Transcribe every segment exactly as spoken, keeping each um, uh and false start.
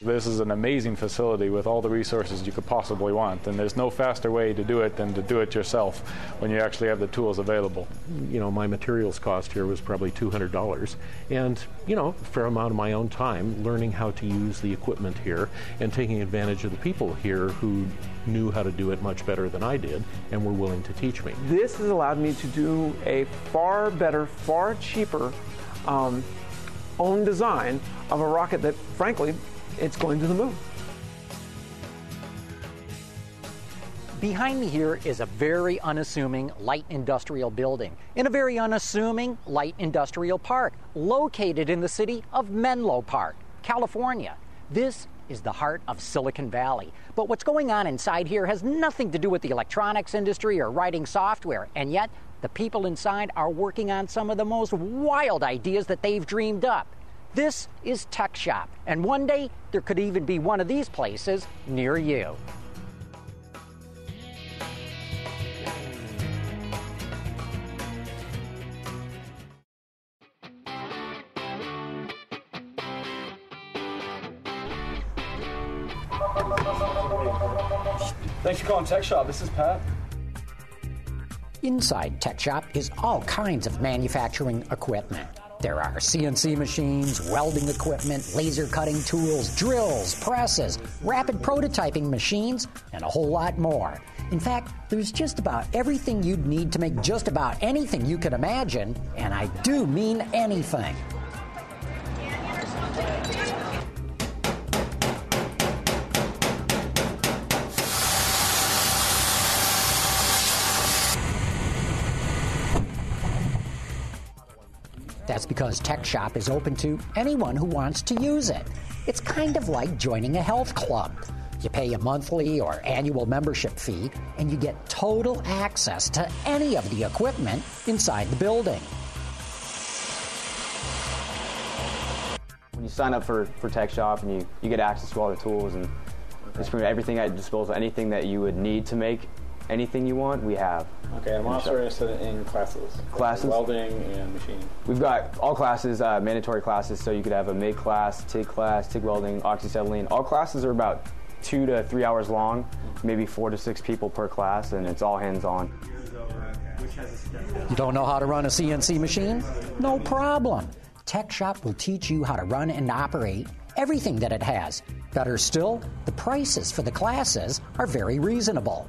This is an amazing facility with all the resources you could possibly want, and there's no faster way to do it than to do it yourself when you actually have the tools available. You know, my materials cost here was probably two hundred dollars, and, you know, a fair amount of my own time learning how to use the equipment here and taking advantage of the people here who knew how to do it much better than I did and were willing to teach me. This has allowed me to do a far better, far cheaper um, own design of a rocket that, frankly, it's going to the moon. Behind me here is a very unassuming light industrial building in a very unassuming light industrial park located in the city of Menlo Park, California. This is the heart of Silicon Valley. But what's going on inside here has nothing to do with the electronics industry or writing software, and yet the people inside are working on some of the most wild ideas that they've dreamed up. This is Tech Shop, and one day there could even be one of these places near you. Thanks for calling Tech Shop. This is Pat. Inside Tech Shop is all kinds of manufacturing equipment. There are C N C machines, welding equipment, laser cutting tools, drills, presses, rapid prototyping machines, and a whole lot more. In fact, there's just about everything you'd need to make just about anything you can imagine, and I do mean anything. That's because Tech Shop is open to anyone who wants to use it. It's kind of like joining a health club. You pay a monthly or annual membership fee, and you get total access to any of the equipment inside the building. When you sign up for, for Tech Shop, and you, you get access to all the tools, and it's pretty much everything at your disposal, anything that you would need to make anything you want, we have. Okay, I'm also interested in classes. Classes? Welding and machining. We've got all classes, uh, mandatory classes, so you could have a MIG class, TIG class, TIG welding, oxyacetylene. All classes are about two to three hours long, maybe four to six people per class, and it's all hands-on. You don't know how to run a C N C machine? No problem. Tech Shop will teach you how to run and operate everything that it has. Better still, the prices for the classes are very reasonable.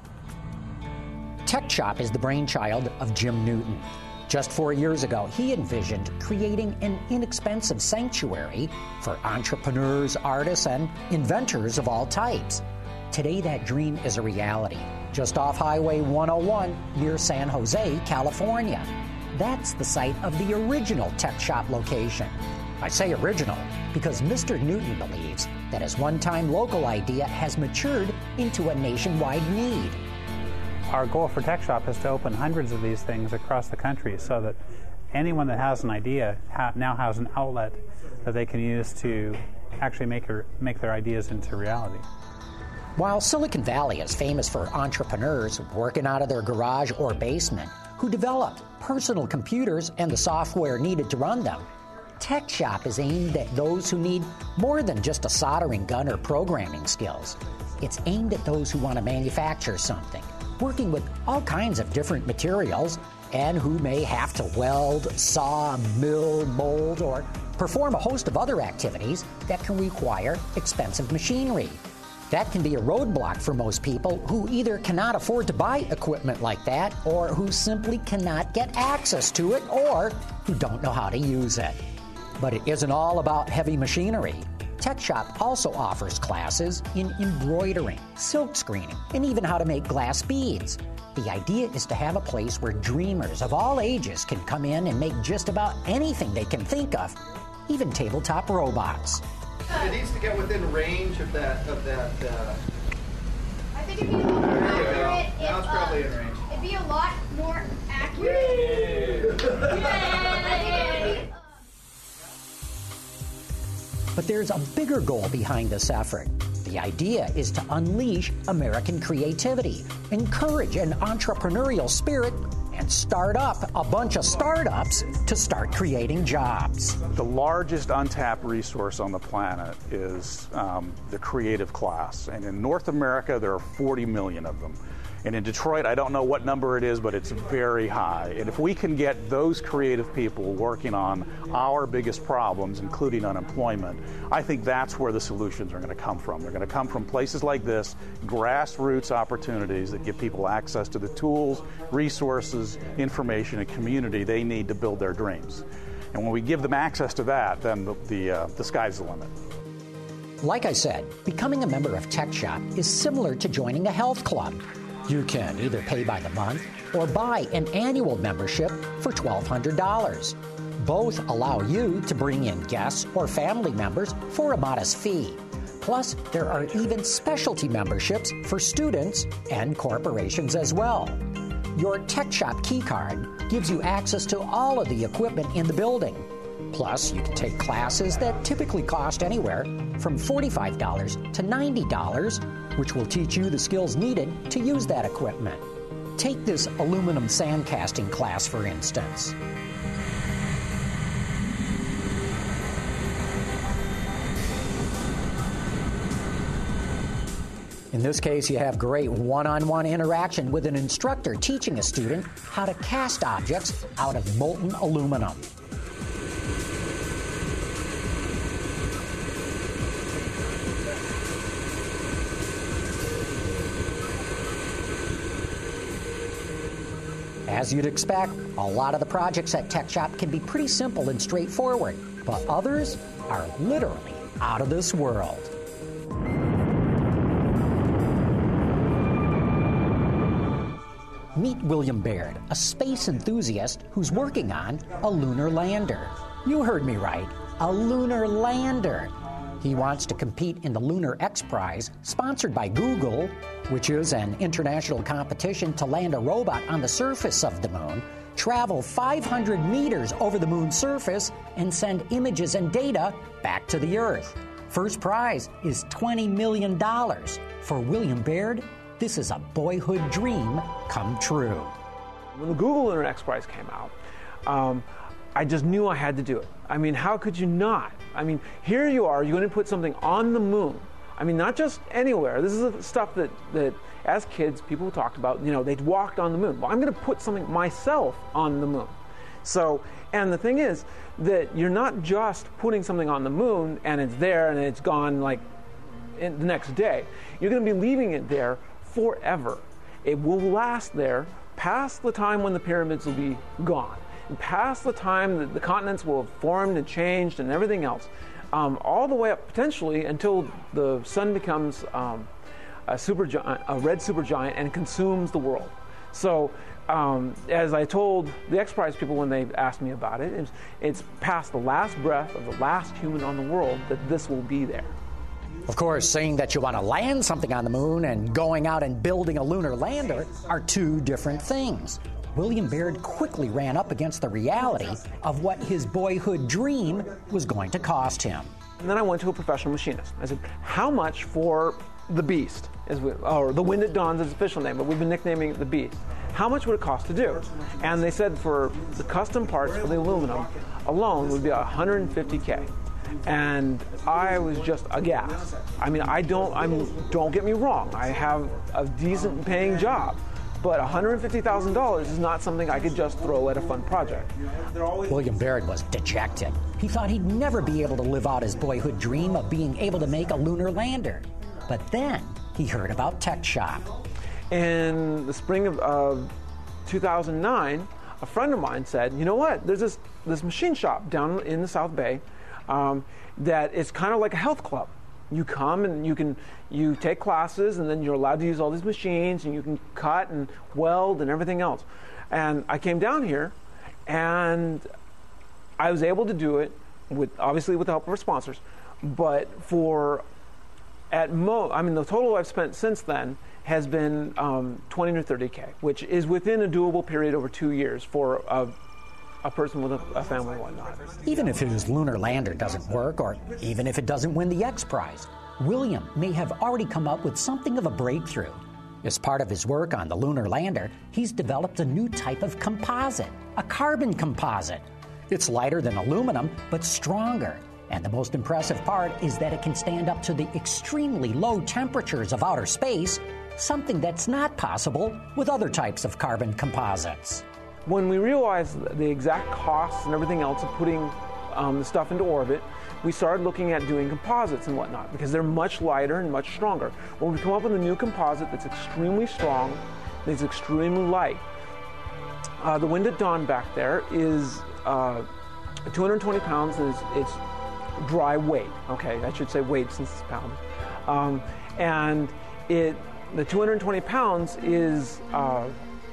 Tech Shop is the brainchild of Jim Newton. Just four years ago, he envisioned creating an inexpensive sanctuary for entrepreneurs, artists, and inventors of all types. Today, that dream is a reality, just off Highway one oh one near San Jose, California. That's the site of the original Tech Shop location. I say original because Mister Newton believes that his one-time local idea has matured into a nationwide need. Our goal for Tech Shop is to open hundreds of these things across the country so that anyone that has an idea ha- now has an outlet that they can use to actually make, her, make their ideas into reality. While Silicon Valley is famous for entrepreneurs working out of their garage or basement who developed personal computers and the software needed to run them, Tech Shop is aimed at those who need more than just a soldering gun or programming skills. It's aimed at those who want to manufacture something, working with all kinds of different materials, and who may have to weld, saw, mill, mold, or perform a host of other activities that can require expensive machinery. That can be a roadblock for most people who either cannot afford to buy equipment like that, or who simply cannot get access to it, or who don't know how to use it. But it isn't all about heavy machinery. Tech Shop also offers classes in embroidering, silk screening, and even how to make glass beads. The idea is to have a place where dreamers of all ages can come in and make just about anything they can think of, even tabletop robots. It needs to get within range of that. Of that. Uh... I think if you look accurate, it, now it's probably in range. It'd be a lot more accurate. Yeah. But there's a bigger goal behind this effort. The idea is to unleash American creativity, encourage an entrepreneurial spirit, and start up a bunch of startups to start creating jobs. The largest untapped resource on the planet is um, the creative class. And in North America, there are forty million of them. And in Detroit, I don't know what number it is, but it's very high. And if we can get those creative people working on our biggest problems, including unemployment, I think that's where the solutions are going to come from. They're going to come from places like this, grassroots opportunities that give people access to the tools, resources, information, and community they need to build their dreams. And when we give them access to that, then the, the, uh, the sky's the limit. Like I said, becoming a member of TechShop is similar to joining a health club. You can either pay by the month or buy an annual membership for twelve hundred dollars. Both allow you to bring in guests or family members for a modest fee. Plus, there are even specialty memberships for students and corporations as well. Your TechShop key card gives you access to all of the equipment in the building. Plus, you can take classes that typically cost anywhere from forty-five dollars to ninety dollars, which will teach you the skills needed to use that equipment. Take this aluminum sandcasting class, for instance. In this case, you have great one-on-one interaction with an instructor teaching a student how to cast objects out of molten aluminum. As you'd expect, a lot of the projects at TechShop can be pretty simple and straightforward, but others are literally out of this world. Meet William Baird, a space enthusiast who's working on a lunar lander. You heard me right, a lunar lander. He wants to compete in the Lunar X Prize, sponsored by Google, which is an international competition to land a robot on the surface of the moon, travel five hundred meters over the moon's surface, and send images and data back to the Earth. First prize is twenty million dollars. For William Baird, this is a boyhood dream come true. When the Google Lunar X Prize came out, um, I just knew I had to do it. I mean, how could you not? I mean, here you are, you're going to put something on the moon. I mean, not just anywhere. This is the stuff that, that as kids, people talked about, you know, they'd walked on the moon. Well, I'm going to put something myself on the moon. So, and the thing is that you're not just putting something on the moon and it's there and it's gone like in the next day. You're going to be leaving it there forever. It will last there past the time when the pyramids will be gone. And past the time that the continents will have formed and changed and everything else, um, all the way up potentially until the sun becomes um, a supergiant, a red supergiant, and consumes the world. So, um, as I told the X Prize people when they asked me about it, it's, it's past the last breath of the last human on the world that this will be there. Of course, saying that you want to land something on the moon and going out and building a lunar lander are two different things. William Baird quickly ran up against the reality of what his boyhood dream was going to cost him. And then I went to a professional machinist. I said, how much for the Beast, as we, or the Wind at Dawn's its official name, but we've been nicknaming it the Beast. How much would it cost to do? And they said for the custom parts for the aluminum alone would be one hundred fifty K. And I was just aghast. I mean, I don't, I'm, don't get me wrong, I have a decent paying job. But one hundred fifty thousand dollars is not something I could just throw at a fun project. William Baird was dejected. He thought he'd never be able to live out his boyhood dream of being able to make a lunar lander. But then he heard about TechShop. In the spring of uh, two thousand nine, a friend of mine said, you know what, there's this, this machine shop down in the South Bay um, that is kind of like a health club. You come and you can you take classes, and then you're allowed to use all these machines, and you can cut and weld and everything else. And I came down here, and I was able to do it with obviously with the help of our sponsors. But for at mo, I mean the total I've spent since then has been um, twenty or thirty K, which is within a doable period over two years for a. a person with a, a family and whatnot. Even if his lunar lander doesn't work, or even if it doesn't win the X Prize, William may have already come up with something of a breakthrough. As part of his work on the lunar lander, he's developed a new type of composite, a carbon composite. It's lighter than aluminum, but stronger. And the most impressive part is that it can stand up to the extremely low temperatures of outer space, something that's not possible with other types of carbon composites. When we realized the exact costs and everything else of putting um, the stuff into orbit, we started looking at doing composites and whatnot because they're much lighter and much stronger. Well, we come up with a new composite that's extremely strong, that's extremely light. Uh, the Wind at Dawn back there is uh, two hundred twenty pounds. Is it's dry weight. Okay, I should say weight since it's pounds. Um, and it the two hundred twenty pounds is uh,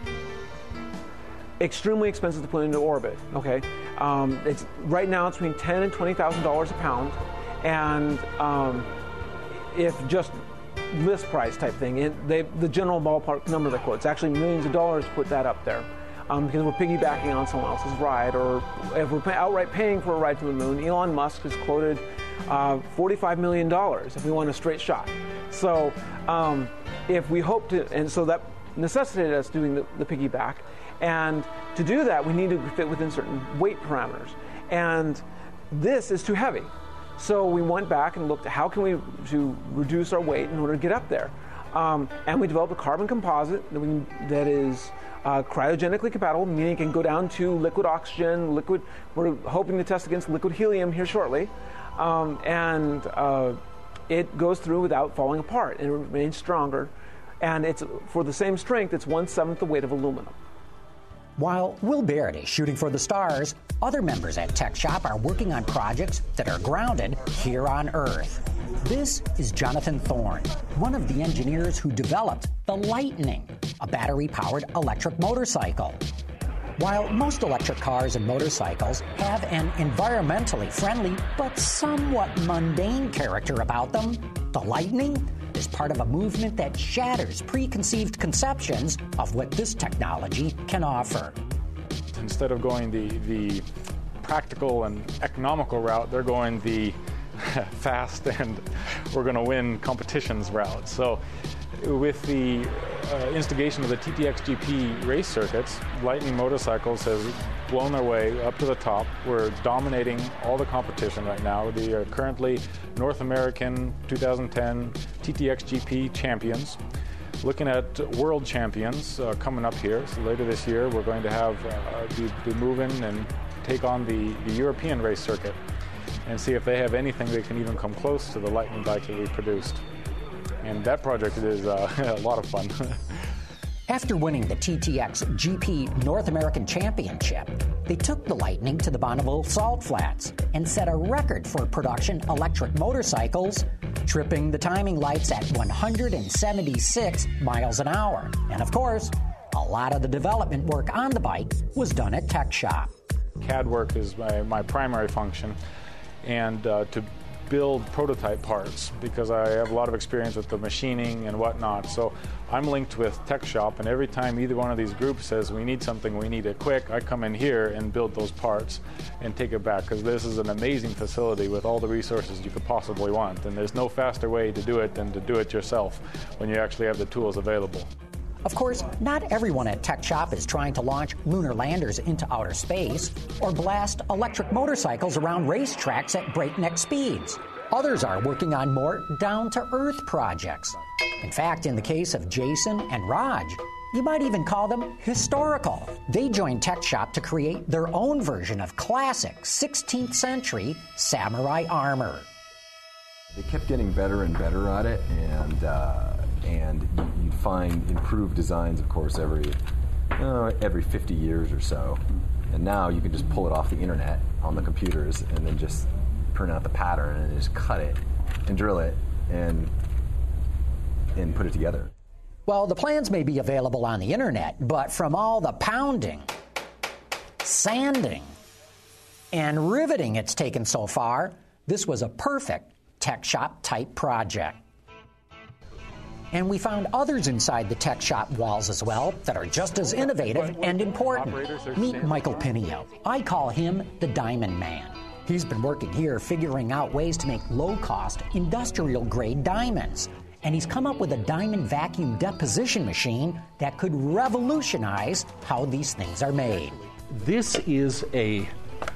extremely expensive to put into orbit. Okay, um, it's right now it's between ten and twenty thousand dollars a pound, and um, if just list price type thing, it, they, the general ballpark number they quote, it's actually millions of dollars to put that up there. Um, because we're piggybacking on someone else's ride, or if we're pay- outright paying for a ride to the moon, Elon Musk has quoted uh, forty-five million dollars if we want a straight shot. So um, if we hope to, and so that necessitated us doing the, the piggyback, and to do that we need to fit within certain weight parameters, and this is too heavy. So we went back and looked at how can we to reduce our weight in order to get up there, um, and we developed a carbon composite that, we, that is Uh, cryogenically compatible, meaning it can go down to liquid oxygen, liquid, we're hoping to test against liquid helium here shortly, um, and uh, it goes through without falling apart, and it remains stronger, and it's for the same strength, it's one-seventh the weight of aluminum. While Will Baird is shooting for the stars, other members at TechShop are working on projects that are grounded here on Earth. This is Jonathan Thorne, one of the engineers who developed the Lightning, a battery-powered electric motorcycle. While most electric cars and motorcycles have an environmentally friendly but somewhat mundane character about them, the Lightning is part of a movement that shatters preconceived conceptions of what this technology can offer. Instead of going the, the practical and economical route, they're going the fast and we're going to win competitions route. So with the uh, instigation of the T T X G P race circuits, Lightning Motorcycles has blown their way up to the top. We're dominating all the competition right now. We are currently North American two thousand ten T T X G P champions. Looking at world champions uh, coming up here. So later this year, we're going to have uh, be, be moving and take on the, the European race circuit and see if they have anything that can even come close to the Lightning bike that we produced. And that project is uh, a lot of fun. After winning the T T X G P North American Championship, they took the Lightning to the Bonneville Salt Flats and set a record for production electric motorcycles, tripping the timing lights at one hundred seventy-six miles an hour. And of course, a lot of the development work on the bike was done at TechShop. C A D work is my, my primary function, and uh, to build prototype parts, because I have a lot of experience with the machining and whatnot. So I'm linked with TechShop, and every time either one of these groups says we need something, we need it quick, I come in here and build those parts and take it back, because this is an amazing facility with all the resources you could possibly want, and there's no faster way to do it than to do it yourself when you actually have the tools available. Of course, not everyone at TechShop is trying to launch lunar landers into outer space or blast electric motorcycles around racetracks at breakneck speeds. Others are working on more down-to-earth projects. In fact, in the case of Jason and Raj, you might even call them historical. They joined TechShop to create their own version of classic sixteenth century samurai armor. They kept getting better and better at it, and uh, and you'd find improved designs, of course, every uh, every fifty years or so. And now you can just pull it off the internet on the computers and then just print out the pattern and just cut it and drill it and and put it together. Well, the plans may be available on the internet, but from all the pounding, sanding, and riveting it's taken so far, this was a perfect TechShop-type project. And we found others inside the TechShop walls as well that are just as innovative and important. Meet Michael Pinio. I call him the Diamond Man. He's been working here figuring out ways to make low-cost, industrial-grade diamonds. and he's come up with a diamond vacuum deposition machine that could revolutionize how these things are made. This is a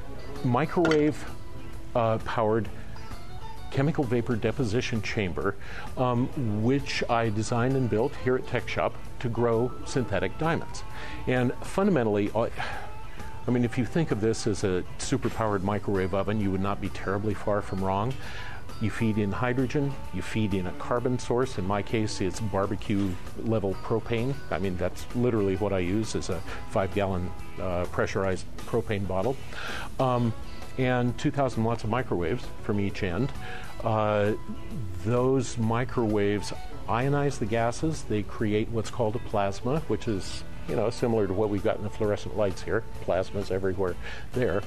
microwave uh, powered chemical vapor deposition chamber, um, which I designed and built here at Tech Shop to grow synthetic diamonds. And fundamentally, uh, I mean, if you think of this as a super-powered microwave oven, you would not be terribly far from wrong. You feed in hydrogen, you feed in a carbon source. In my case, it's barbecue-level propane. I mean, that's literally what I use, is a five-gallon uh, pressurized propane bottle. Um, and two thousand watts of microwaves from each end. Uh, those microwaves ionize the gases. They create what's called a plasma, which is, you know, similar to what we've got in the fluorescent lights here. Plasmas everywhere there.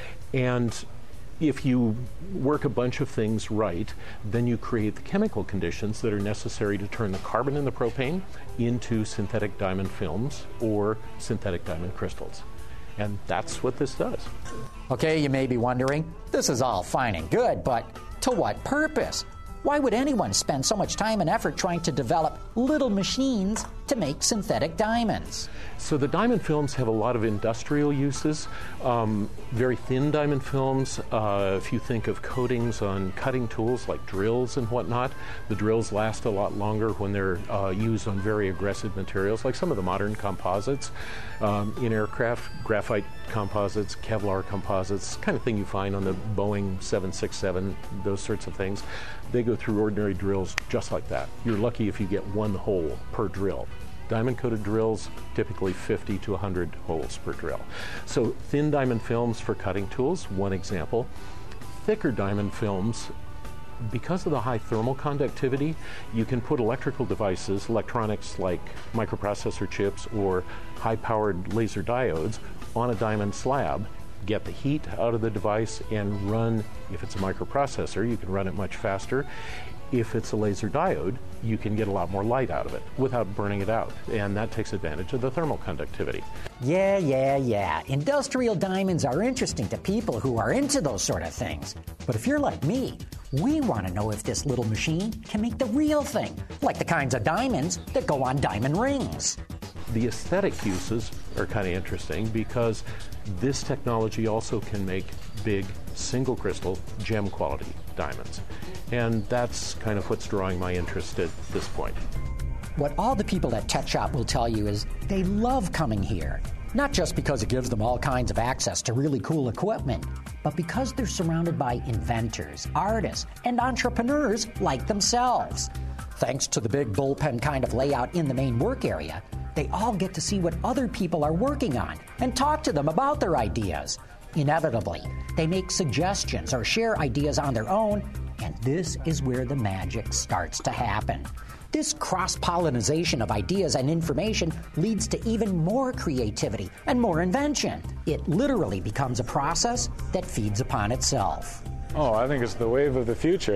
And if you work a bunch of things right, then you create the chemical conditions that are necessary to turn the carbon in the propane into synthetic diamond films or synthetic diamond crystals. And that's what this does. Okay, you may be wondering, this is all fine and good, but to what purpose? Why would anyone spend so much time and effort trying to develop little machines to make synthetic diamonds? So the diamond films have a lot of industrial uses, um, very thin diamond films. Uh, if you think of coatings on cutting tools like drills and whatnot, the drills last a lot longer when they're uh, used on very aggressive materials, like some of the modern composites um, in aircraft, graphite composites, Kevlar composites, kind of thing you find on the Boeing seven sixty-seven, those sorts of things. They go through ordinary drills just like that. You're lucky if you get one hole per drill. Diamond-coated drills, typically fifty to one hundred holes per drill. So thin diamond films for cutting tools, one example. Thicker diamond films, because of the high thermal conductivity, you can put electrical devices, electronics like microprocessor chips or high-powered laser diodes on a diamond slab, get the heat out of the device and run, if it's a microprocessor, you can run it much faster. If it's a laser diode, you can get a lot more light out of it without burning it out, and that takes advantage of the thermal conductivity. Yeah, yeah, yeah. Industrial diamonds are interesting to people who are into those sort of things. But if you're like me, we want to know if this little machine can make the real thing, like the kinds of diamonds that go on diamond rings. The aesthetic uses are kind of interesting because this technology also can make big single crystal gem quality diamonds. And that's kind of what's drawing my interest at this point. What all the people at Tech Shop will tell you is they love coming here. Not just because it gives them all kinds of access to really cool equipment, but because they're surrounded by inventors, artists, and entrepreneurs like themselves. Thanks to the big bullpen kind of layout in the main work area, they all get to see what other people are working on and talk to them about their ideas. Inevitably, they make suggestions or share ideas on their own, and this is where the magic starts to happen. This cross-pollination of ideas and information leads to even more creativity and more invention. It literally becomes a process that feeds upon itself. Oh, I think it's the wave of the future.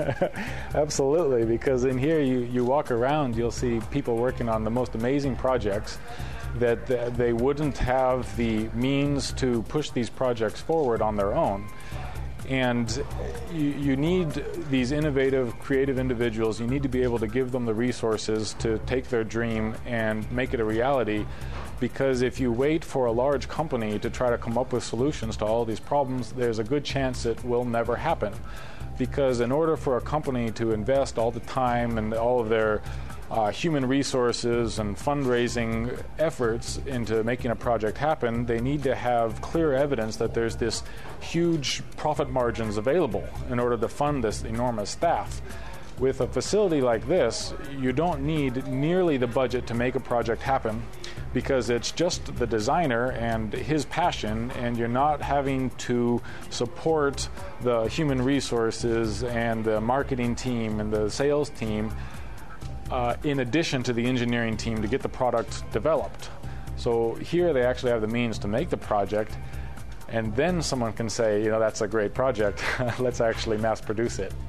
Absolutely, because in here you, you walk around, you'll see people working on the most amazing projects that th- they wouldn't have the means to push these projects forward on their own. And you, you need these innovative, creative individuals. You need to be able to give them the resources to take their dream and make it a reality. Because if you wait for a large company to try to come up with solutions to all these problems, there's a good chance it will never happen. Because in order for a company to invest all the time and all of their uh, human resources and fundraising efforts into making a project happen, they need to have clear evidence that there's this huge profit margins available in order to fund this enormous staff. With a facility like this, you don't need nearly the budget to make a project happen because it's just the designer and his passion, and you're not having to support the human resources and the marketing team and the sales team uh, in addition to the engineering team to get the product developed. So here they actually have the means to make the project, and then someone can say, you know, that's a great project, let's actually mass produce it.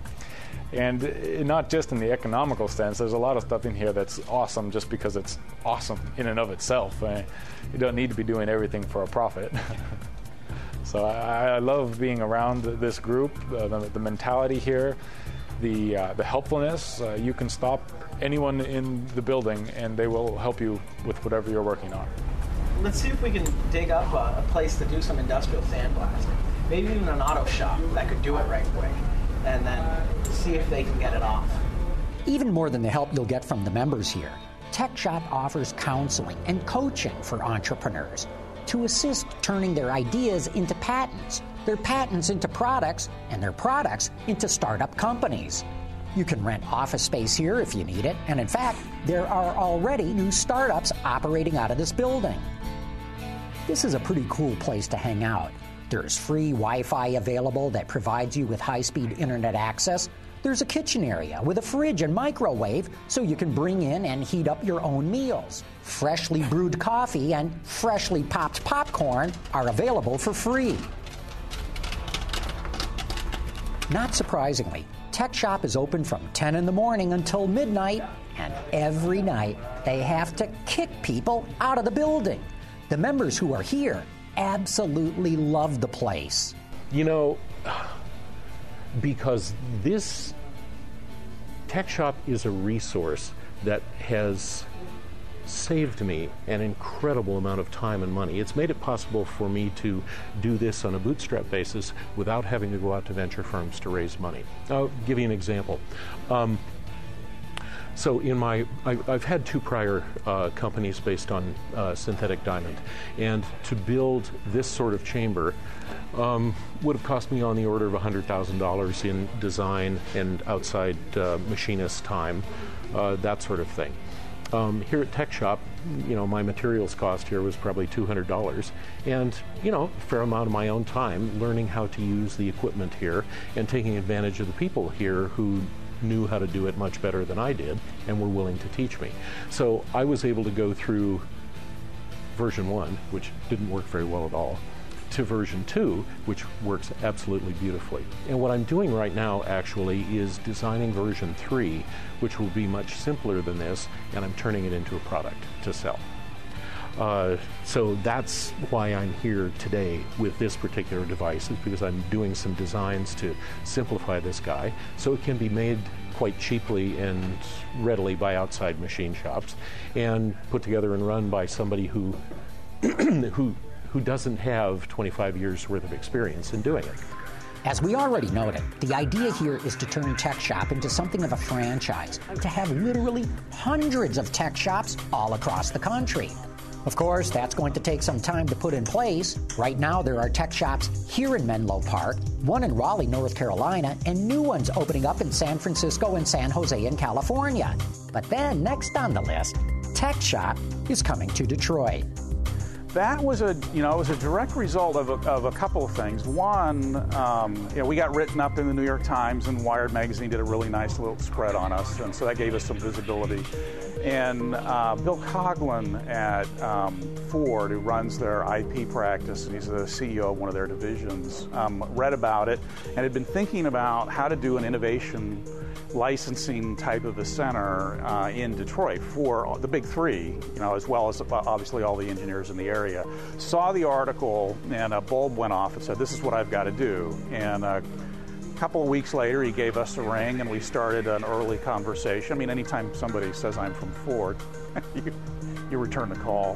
And not just in the economical sense, there's a lot of stuff in here that's awesome just because it's awesome in and of itself. I mean, you don't need to be doing everything for a profit. So I, I love being around this group, uh, the, the mentality here. the uh, the helpfulness, uh, you can stop anyone in the building and they will help you with whatever you're working on. Let's see if we can dig up a, a place to do some industrial sandblasting. Maybe even an auto shop that could do it right quick, and then see if they can get it off. Even more than the help you'll get from the members here, Tech Shop offers counseling and coaching for entrepreneurs to assist turning their ideas into patents, their patents into products, and their products into startup companies. You can rent office space here if you need it, and in fact, there are already new startups operating out of this building. This is a pretty cool place to hang out. There's free Wi-Fi available that provides you with high-speed internet access. There's a kitchen area with a fridge and microwave so you can bring in and heat up your own meals. Freshly brewed coffee and freshly popped popcorn are available for free. Not surprisingly, Tech Shop is open from ten in the morning until midnight, and every night they have to kick people out of the building. The members who are here absolutely love the place. You know, because this Tech Shop is a resource that has saved me an incredible amount of time and money. It's made it possible for me to do this on a bootstrap basis without having to go out to venture firms to raise money. I'll give you an example. Um, So in my, I, I've had two prior uh, companies based on uh, synthetic diamond, and to build this sort of chamber um, would have cost me on the order of one hundred thousand dollars in design and outside uh, machinist time, uh, that sort of thing. Um, here at Tech Shop, you know, my materials cost here was probably two hundred dollars, and, you know, a fair amount of my own time learning how to use the equipment here and taking advantage of the people here who knew how to do it much better than I did and were willing to teach me. So I was able to go through version one, which didn't work very well at all, to version two, which works absolutely beautifully. And what I'm doing right now actually is designing version three, which will be much simpler than this, and I'm turning it into a product to sell. Uh, so that's why I'm here today with this particular device, is because I'm doing some designs to simplify this guy so it can be made quite cheaply and readily by outside machine shops and put together and run by somebody who who who doesn't have twenty-five years worth of experience in doing it. As we already noted, the idea here is to turn Tech Shop into something of a franchise, to have literally hundreds of tech shops all across the country. Of course, that's going to take some time to put in place. Right now, there are tech shops here in Menlo Park, one in Raleigh, North Carolina, and new ones opening up in San Francisco and San Jose in California. But then, next on the list, Tech Shop is coming to Detroit. That was a, you know, it was a direct result of a, of a couple of things. One, um, you know, we got written up in the New York Times, and Wired magazine did a really nice little spread on us, and so that gave us some visibility. And uh, Bill Coughlin at um, Ford, who runs their I P practice, and he's the C E O of one of their divisions, um, read about it and had been thinking about how to do an innovation licensing type of a center uh, in Detroit for the big three, you know, as well as obviously all the engineers in the area. Saw the article, and a bulb went off and said, "This is what I've got to do." And uh, a couple of weeks later, he gave us a ring, and we started an early conversation. I mean, anytime somebody says I'm from Ford, you, you return the call.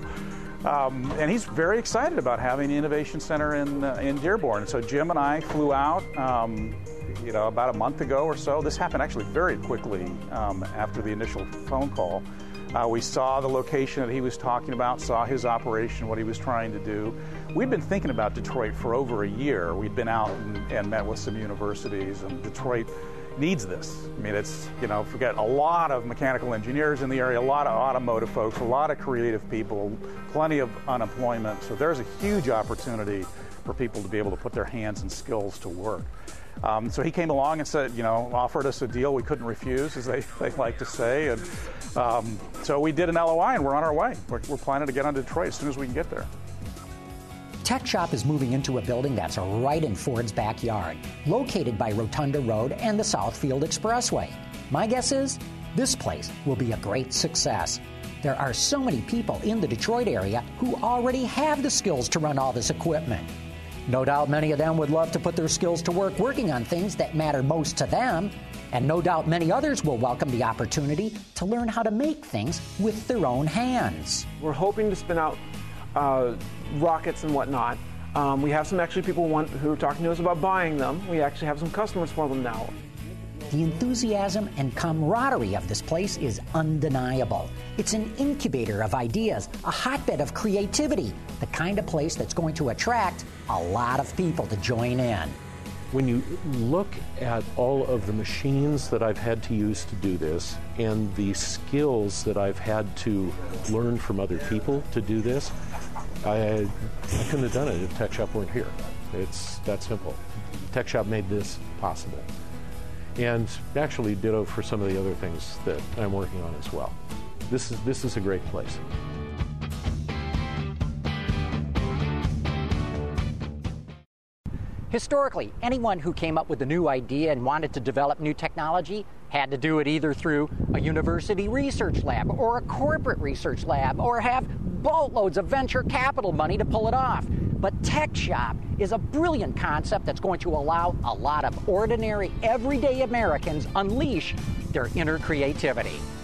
Um, and he's very excited about having an innovation center in uh, in Dearborn. So Jim and I flew out, um, you know, about a month ago or so. This happened actually very quickly um, after the initial phone call. Uh, we saw the location that he was talking about, saw his operation, what he was trying to do. We'd been thinking about Detroit for over a year. We'd been out and, and met with some universities, and Detroit needs this. I mean, it's, you know, we've got a lot of mechanical engineers in the area, a lot of automotive folks, a lot of creative people, plenty of unemployment. So there's a huge opportunity for people to be able to put their hands and skills to work. Um, so he came along and said, you know, offered us a deal we couldn't refuse, as they, they like to say. And um, so we did an L O I, and we're on our way. We're, we're planning to get on Detroit as soon as we can get there. Tech Shop is moving into a building that's right in Ford's backyard, located by Rotunda Road and the Southfield Expressway. My guess is this place will be a great success. There are so many people in the Detroit area who already have the skills to run all this equipment. No doubt many of them would love to put their skills to work working on things that matter most to them. And no doubt many others will welcome the opportunity to learn how to make things with their own hands. We're hoping to spin out uh, rockets and whatnot. Um, we have some actually people want, who are talking to us about buying them. We actually have some customers for them now. The enthusiasm and camaraderie of this place is undeniable. It's an incubator of ideas, a hotbed of creativity, the kind of place that's going to attract a lot of people to join in. When you look at all of the machines that I've had to use to do this and the skills that I've had to learn from other people to do this, I, I couldn't have done it if Tech Shop weren't here. It's that simple. Tech Shop made this possible. And actually ditto for some of the other things that I'm working on as well. This is, this is a great place. Historically, anyone who came up with a new idea and wanted to develop new technology had to do it either through a university research lab or a corporate research lab or have boatloads of venture capital money to pull it off. But Tech Shop is a brilliant concept that's going to allow a lot of ordinary, everyday Americans unleash their inner creativity.